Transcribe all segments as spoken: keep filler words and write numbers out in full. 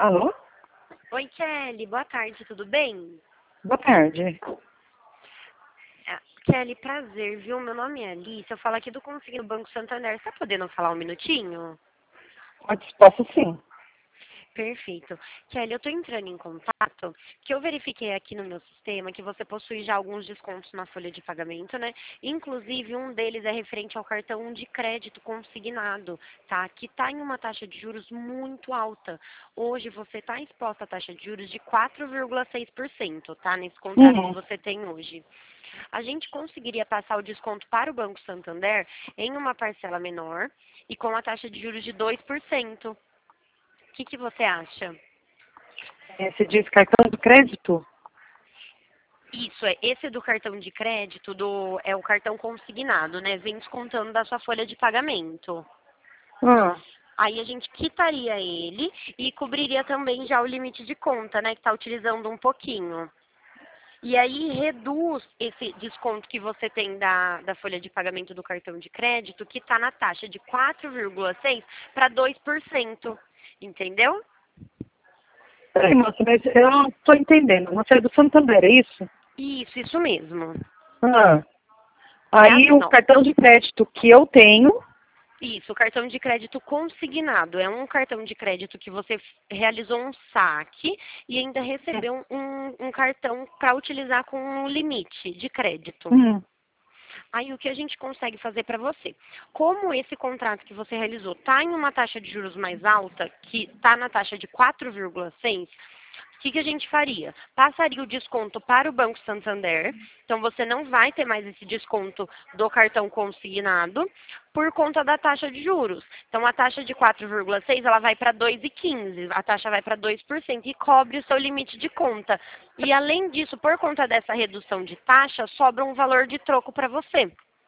Alô? Oi, Kelly. Boa tarde, tudo bem? Boa tarde. Ah, Kelly, prazer, viu? Meu nome é Alice. Eu falo aqui do Consigo no Banco Santander. Você tá podendo falar um minutinho? Pode, posso sim. Perfeito. Kelly, eu tô entrando em contato, que eu verifiquei aqui no meu sistema que você possui já alguns descontos na folha de pagamento, né? Inclusive, um deles é referente ao cartão de crédito consignado, tá? Que tá em uma taxa de juros muito alta. Hoje, você tá exposta à taxa de juros de quatro vírgula seis por cento, tá? Nesse contrato que Uhum. você tem hoje. A gente conseguiria passar o desconto para o Banco Santander em uma parcela menor e com a taxa de juros de dois por cento. O que, que você acha? É, Você diz cartão de crédito? Isso, é esse do cartão de crédito, do, é o cartão consignado, né? Vem descontando da sua folha de pagamento. Ah, Aí a gente quitaria ele e cobriria também já o limite de conta, né? Que está utilizando um pouquinho. E aí reduz esse desconto que você tem da, da folha de pagamento do cartão de crédito, que está na taxa de quatro vírgula seis por cento para dois por cento. Entendeu? peraí, moça, mas eu não estou entendendo. Você é do Santander, é isso? Isso, isso mesmo. Ah, É aí assim, o ó. cartão de crédito que eu tenho, Isso, o cartão de crédito consignado. É um cartão de crédito que você f- realizou um saque e ainda recebeu um, um cartão para utilizar com um limite de crédito. hum, Aí o que a gente consegue fazer para você? Como esse contrato que você realizou está em uma taxa de juros mais alta, que está na taxa de quatro vírgula seis, o que, que a gente faria? Passaria o desconto para o Banco Santander, então você não vai ter mais esse desconto do cartão consignado por conta da taxa de juros. Então a taxa de quatro vírgula seis ela vai para dois vírgula quinze, a taxa vai para dois por cento e cobre o seu limite de conta. E além disso, por conta dessa redução de taxa, sobra um valor de troco para você.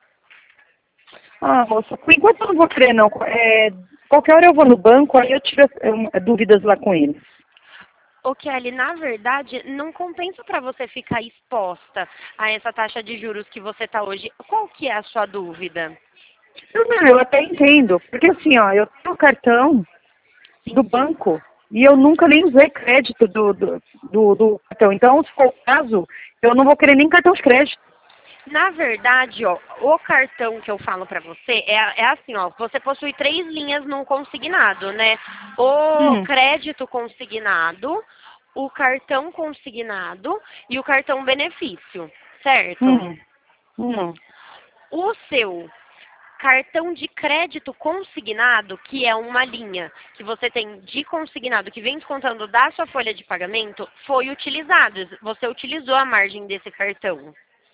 ah, moça, por enquanto eu não vou querer não. É, qualquer hora eu vou no banco, aí eu tiro as, dúvidas lá com eles. O Kelly, na verdade, não compensa para você ficar exposta a essa taxa de juros que você está hoje. Qual que é a sua dúvida? Eu, não, eu até entendo, porque assim, ó, eu tenho o cartão do Sim, sim. banco e eu nunca nem usei crédito do, do, do, do cartão. Então, se for o caso, eu não vou querer nem cartão de crédito. Na verdade, ó, o cartão que eu falo para você é, é assim, ó, você possui três linhas no consignado, né? O Hum, crédito consignado, o cartão consignado e o cartão benefício, certo? hum, hum. O seu cartão de crédito consignado, que é uma linha que você tem de consignado que vem descontando da sua folha de pagamento, foi utilizado. Você utilizou a margem desse cartão.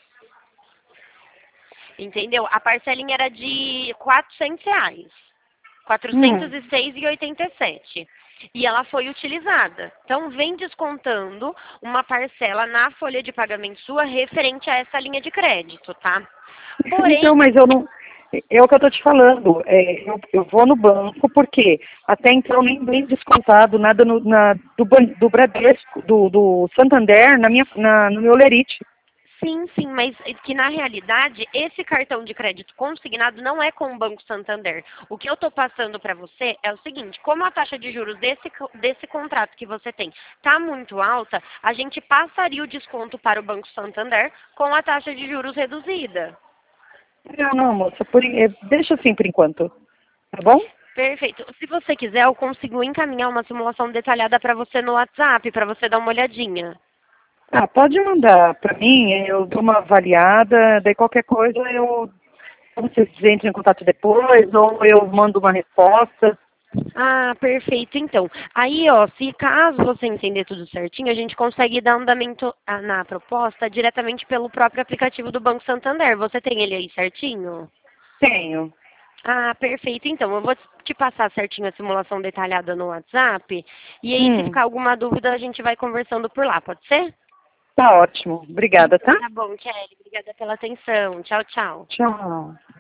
Entendeu? A parcelinha era de quatrocentos reais. quatrocentos Hum. e seis e oitenta e sete. E ela foi utilizada. Então, vem descontando uma parcela na folha de pagamento sua referente a essa linha de crédito, tá? Então, Porém, mas eu não. É o que eu estou te falando. É, eu, eu vou no banco porque até então nem bem descontado nada no, na, do, ban- do Bradesco, do, do Santander na minha, na, no meu Lerite. sim, sim, mas que na realidade esse cartão de crédito consignado não é com o Banco Santander. O que eu estou passando para você é o seguinte: como a taxa de juros desse, co- desse contrato que você tem está muito alta, a gente passaria o desconto para o Banco Santander com a taxa de juros reduzida. Não, não, moça, por, en- é, deixa assim por enquanto, tá bom? Perfeito. Se você quiser, eu consigo encaminhar uma simulação detalhada para você no WhatsApp, para você dar uma olhadinha. Ah, pode mandar para mim, eu dou uma avaliada, daí qualquer coisa eu, vocês entrem em contato depois, ou eu mando uma resposta. Ah, perfeito. Então, aí, ó, se caso você entender tudo certinho, a gente consegue dar andamento ah, na proposta diretamente pelo próprio aplicativo do Banco Santander. Você tem ele aí certinho? Tenho. Ah, perfeito. Então, eu vou te passar certinho a simulação detalhada no WhatsApp. E aí, se Hum, ficar alguma dúvida, a gente vai conversando por lá, pode ser? tá ótimo. Obrigada, Então, tá? tá bom, Kelly. Obrigada pela atenção. Tchau, tchau. Tchau.